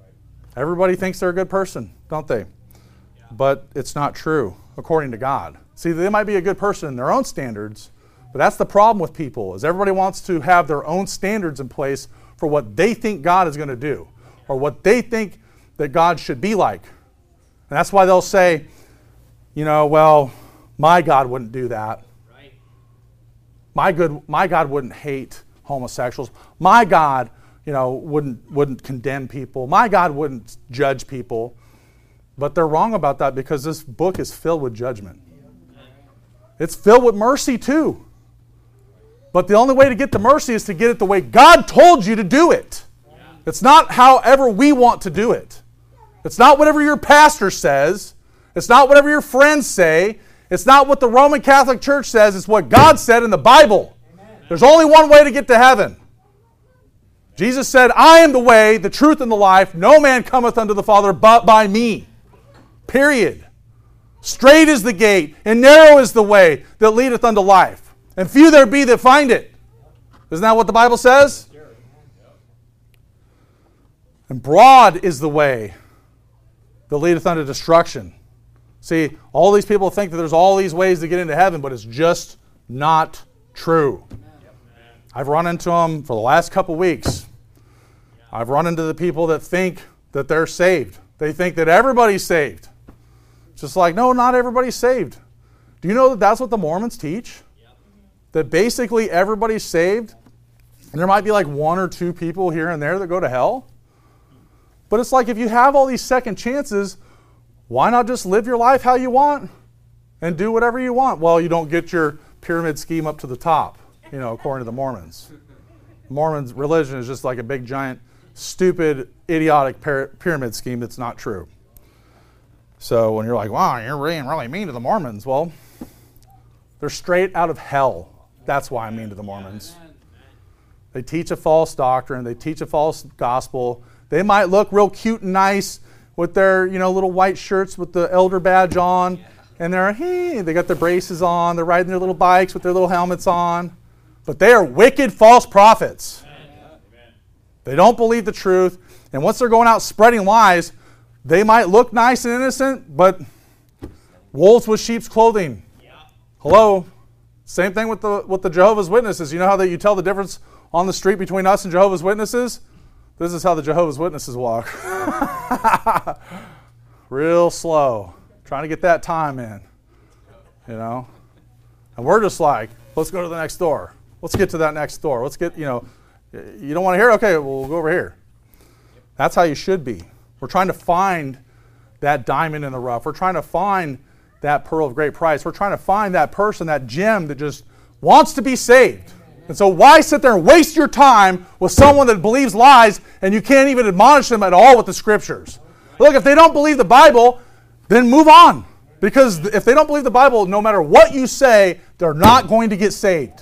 Everybody thinks they're a good person, don't they? But it's not true, according to God. See, they might be a good person in their own standards, but that's the problem with people, is everybody wants to have their own standards in place for what they think God is going to do, or what they think that God should be like. And that's why they'll say, well, my God wouldn't do that. Right. My God wouldn't hate homosexuals. My God, wouldn't condemn people. My God wouldn't judge people. But they're wrong about that, because this book is filled with judgment. It's filled with mercy too. But the only way to get the mercy is to get it the way God told you to do it. It's not however we want to do it. It's not whatever your pastor says. It's not whatever your friends say. It's not what the Roman Catholic Church says. It's what God said in the Bible. Amen. There's only one way to get to heaven. Jesus said, I am the way, the truth, and the life. No man cometh unto the Father but by me. Period. Straight is the gate, and narrow is the way that leadeth unto life. And few there be that find it. Isn't that what the Bible says? And broad is the way that leadeth unto destruction. See, all these people think that there's all these ways to get into heaven, but it's just not true. I've run into them for the last couple weeks. I've run into the people that think that they're saved. They think that everybody's saved. It's just like, no, not everybody's saved. Do you know that that's what the Mormons teach? That basically everybody's saved, and there might be like one or two people here and there that go to hell. But it's like, if you have all these second chances, why not just live your life how you want and do whatever you want? Well, you don't get your pyramid scheme up to the top, according to the Mormons. Mormons' religion is just like a big, giant, stupid, idiotic pyramid scheme that's not true. So when you're like, wow, you're really mean to the Mormons. Well, they're straight out of hell. That's why I'm mean to the Mormons. They teach a false doctrine. They teach a false gospel. They might look real cute and nice with their, little white shirts with the elder badge on. And they got their braces on. They're riding their little bikes with their little helmets on. But they are wicked false prophets. They don't believe the truth. And once they're going out spreading lies, they might look nice and innocent, but wolves with sheep's clothing. Hello? Same thing with the Jehovah's Witnesses. You know how that you tell the difference on the street between us and Jehovah's Witnesses? This is how the Jehovah's Witnesses walk. Real slow. Trying to get that time in. And we're just like, let's go to the next door. Let's get to that next door. Let's get, you don't want to hear? Okay, well, we'll go over here. That's how you should be. We're trying to find that diamond in the rough. We're trying to find that pearl of great price. We're trying to find that person, that gem that just wants to be saved. And so why sit there and waste your time with someone that believes lies and you can't even admonish them at all with the Scriptures? Look, if they don't believe the Bible, then move on. Because if they don't believe the Bible, no matter what you say, they're not going to get saved.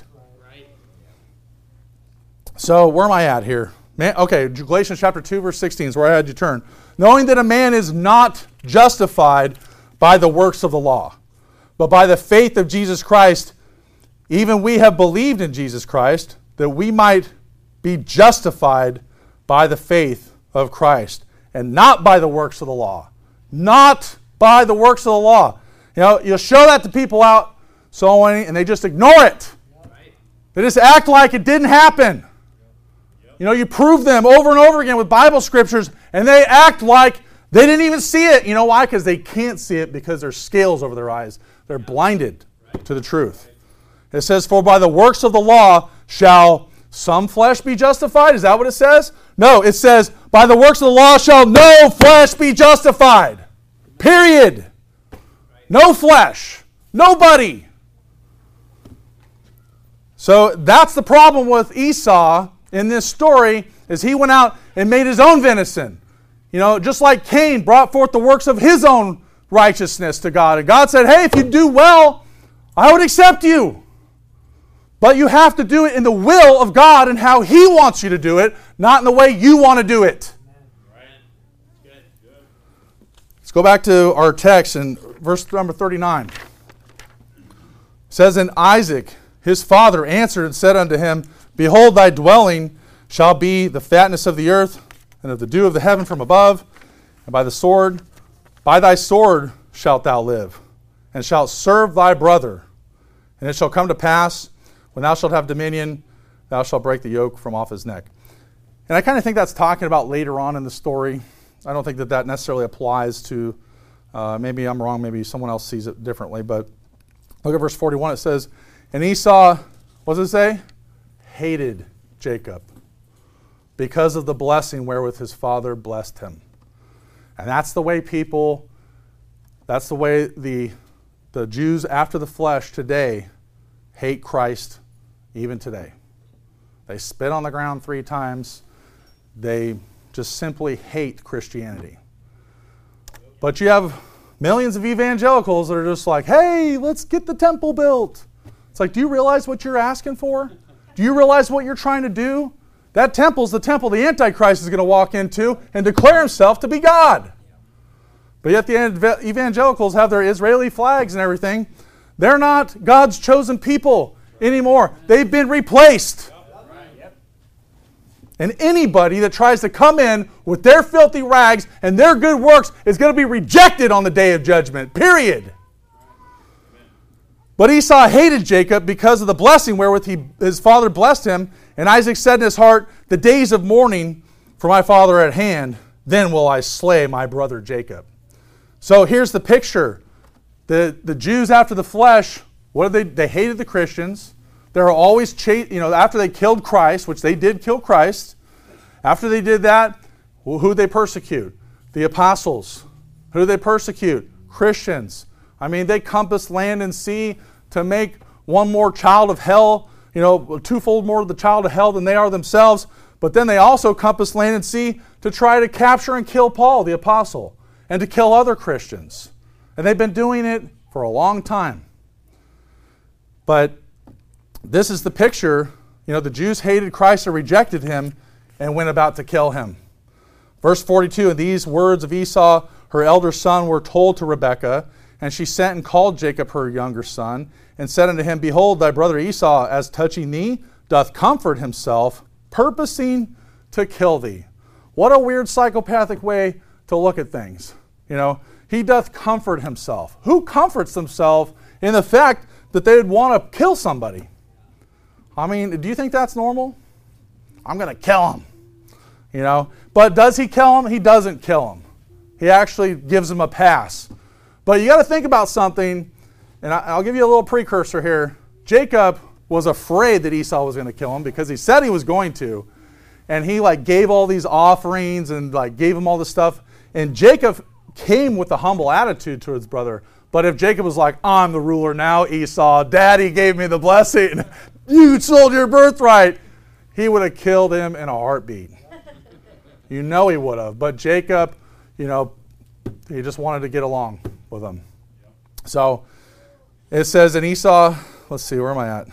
So where am I at here? Okay, Galatians chapter 2, verse 16 is where I had you turn. Knowing that a man is not justified by the works of the law, but by the faith of Jesus Christ, even we have believed in Jesus Christ, that we might be justified by the faith of Christ, and not by the works of the law. Not by the works of the law. You'll show that to people out sowing, and they just ignore it. They just act like it didn't happen. You prove them over and over again with Bible scriptures, and they act like they didn't even see it. You know why? Because they can't see it because there's scales over their eyes. They're blinded to the truth. It says, for by the works of the law shall some flesh be justified? Is that what it says? No, it says, by the works of the law shall no flesh be justified. Period. No flesh. Nobody. So that's the problem with Esau in this story, is he went out and made his own venison. Just like Cain brought forth the works of his own righteousness to God. And God said, hey, if you do well, I would accept you. But you have to do it in the will of God and how He wants you to do it, not in the way you want to do it. Let's go back to our text in verse number 39. It says, and Isaac, his father, answered and said unto him, behold, thy dwelling shall be the fatness of the earth, and of the dew of the heaven from above, and by thy sword shalt thou live. and shalt serve thy brother. And it shall come to pass, when thou shalt have dominion, thou shalt break the yoke from off his neck. And I kind of think that's talking about later on in the story. I don't think that necessarily applies to, maybe I'm wrong, maybe someone else sees it differently, but look at verse 41. It says, and Esau, what does it say? Hated Jacob because of the blessing wherewith his father blessed him. And that's the way the Jews after the flesh today hate Christ even today. They spit on the ground 3 times. They just simply hate Christianity. But you have millions of evangelicals that are just like, hey, let's get the temple built. It's like, do you realize what you're asking for? Do you realize what you're trying to do? That temple's the temple the Antichrist is going to walk into and declare himself to be God. But yet the evangelicals have their Israeli flags and everything. They're not God's chosen people anymore. They've been replaced. And anybody that tries to come in with their filthy rags and their good works is going to be rejected on the day of judgment. Period. But Esau hated Jacob because of the blessing wherewith his father blessed him. And Isaac said in his heart, the days of mourning for my father are at hand. Then will I slay my brother Jacob. So here's the picture. The Jews after the flesh, what did they hated the Christians. They were always after they killed Christ, which they did kill Christ. After they did that, who did they persecute? The apostles. Who did they persecute? Christians. I mean, they compassed land and sea to make one more child of hell, twofold more of the child of hell than they are themselves. But then they also compassed land and sea to try to capture and kill Paul, the apostle, and to kill other Christians. And they've been doing it for a long time. But this is the picture. The Jews hated Christ and rejected him and went about to kill him. Verse 42, and these words of Esau, her elder son, were told to Rebekah, and she sent and called Jacob her younger son, and said unto him, behold, thy brother Esau, as touching thee, doth comfort himself, purposing to kill thee. What a weird psychopathic way to look at things. He doth comfort himself. Who comforts himself in the fact that they would want to kill somebody? I mean, do you think that's normal? I'm going to kill him. But does he kill him? He doesn't kill him. He actually gives him a pass. But you got to think about something, and I'll give you a little precursor here. Jacob was afraid that Esau was going to kill him because he said he was going to. And he gave all these offerings and gave him all this stuff. And Jacob came with a humble attitude to his brother. But if Jacob was like, I'm the ruler now, Esau, Daddy gave me the blessing, you sold your birthright, he would have killed him in a heartbeat. He would have. But Jacob, he just wanted to get along with him. So it says, and Esau, let's see, where am I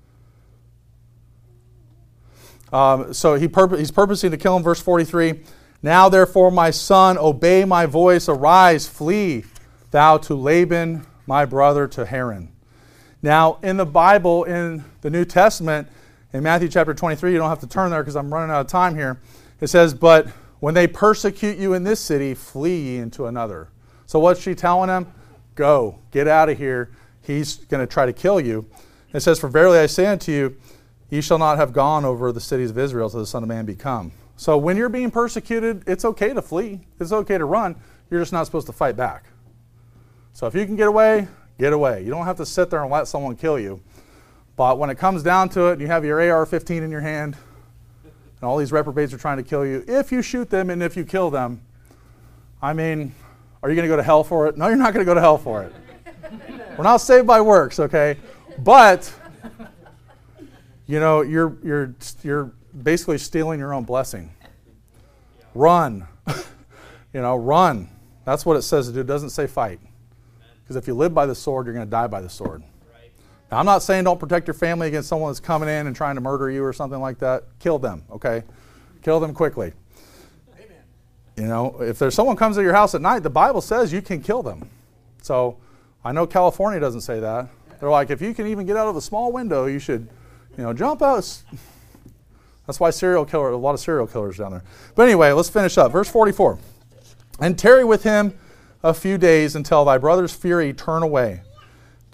at? So he's purposing to kill him, verse 43. Now therefore, my son, obey my voice, arise, flee thou to Laban, my brother, to Haran. Now, in the Bible, in the New Testament, in Matthew chapter 23, you don't have to turn there because I'm running out of time here. It says, but when they persecute you in this city, flee ye into another. So what's she telling him? Go, get out of here. He's going to try to kill you. It says, for verily I say unto you, ye shall not have gone over the cities of Israel till the Son of Man be come. So when you're being persecuted, it's okay to flee. It's okay to run. You're just not supposed to fight back. So if you can get away, get away. You don't have to sit there and let someone kill you. But when it comes down to it, and you have your AR-15 in your hand, and all these reprobates are trying to kill you, if you shoot them and if you kill them, I mean, are you going to go to hell for it? No, you're not going to go to hell for it. We're not saved by works, okay? But, you're basically stealing your own blessing. Run. Run. That's what it says to do. It doesn't say fight. Because if you live by the sword, you're going to die by the sword. Now, I'm not saying don't protect your family against someone that's coming in and trying to murder you or something like that. Kill them, okay? Kill them quickly. Amen. If there's someone comes to your house at night, the Bible says you can kill them. So I know California doesn't say that. They're like, if you can even get out of a small window, you should, jump out. That's why a lot of serial killers down there. But anyway, let's finish up. Verse 44. And tarry with him a few days until thy brother's fury turn away.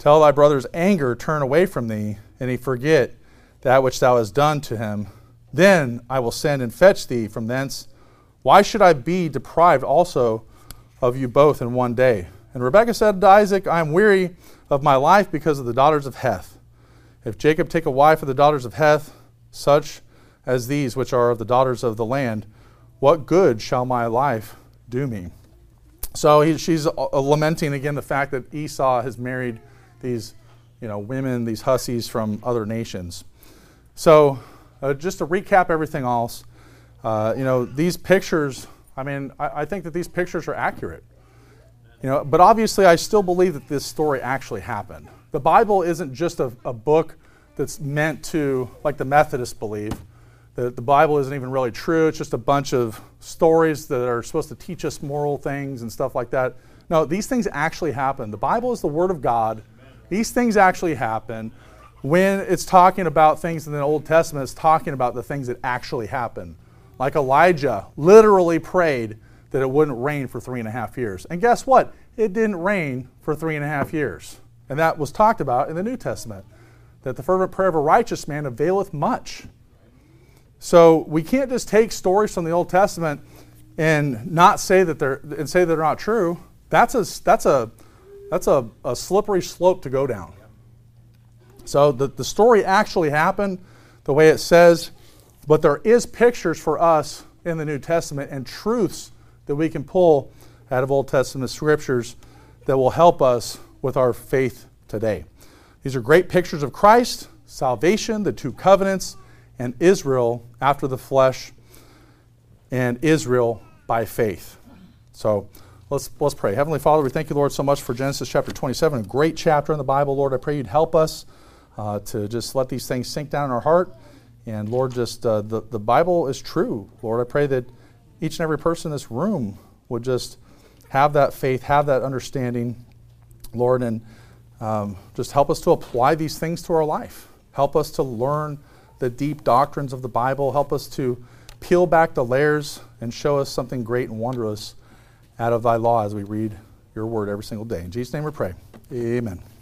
Tell thy brother's anger turn away from thee, and he forget that which thou hast done to him. Then I will send and fetch thee from thence. Why should I be deprived also of you both in one day? And Rebekah said to Isaac, I am weary of my life because of the daughters of Heth. If Jacob take a wife of the daughters of Heth, such as these which are of the daughters of the land, what good shall my life do me? So she's lamenting again the fact that Esau has married these women, these hussies from other nations. So just to recap everything else, these pictures, I think that these pictures are accurate. But obviously I still believe that this story actually happened. The Bible isn't just a book that's meant to, like the Methodists believe, that the Bible isn't even really true. It's just a bunch of stories that are supposed to teach us moral things and stuff like that. No, these things actually happen. The Bible is the Word of God. These things actually happen. When it's talking about things in the Old Testament, it's talking about the things that actually happen. Like Elijah literally prayed that it wouldn't rain for 3.5 years. And guess what? It didn't rain for 3.5 years. And that was talked about in the New Testament, that the fervent prayer of a righteous man availeth much. So we can't just take stories from the Old Testament and not say that they're not true. That's a slippery slope to go down. So the story actually happened the way it says, but there is pictures for us in the New Testament and truths that we can pull out of Old Testament scriptures that will help us with our faith today. These are great pictures of Christ, salvation, the two covenants, and Israel after the flesh, and Israel by faith. So let's pray. Heavenly Father, we thank you, Lord, so much for Genesis chapter 27, a great chapter in the Bible. Lord, I pray you'd help us to just let these things sink down in our heart. And Lord, just the Bible is true. Lord, I pray that each and every person in this room would just have that faith, have that understanding, Lord, and just help us to apply these things to our life. Help us to learn the deep doctrines of the Bible. Help us to peel back the layers and show us something great and wondrous out of thy law as we read your word every single day. In Jesus' name we pray. Amen.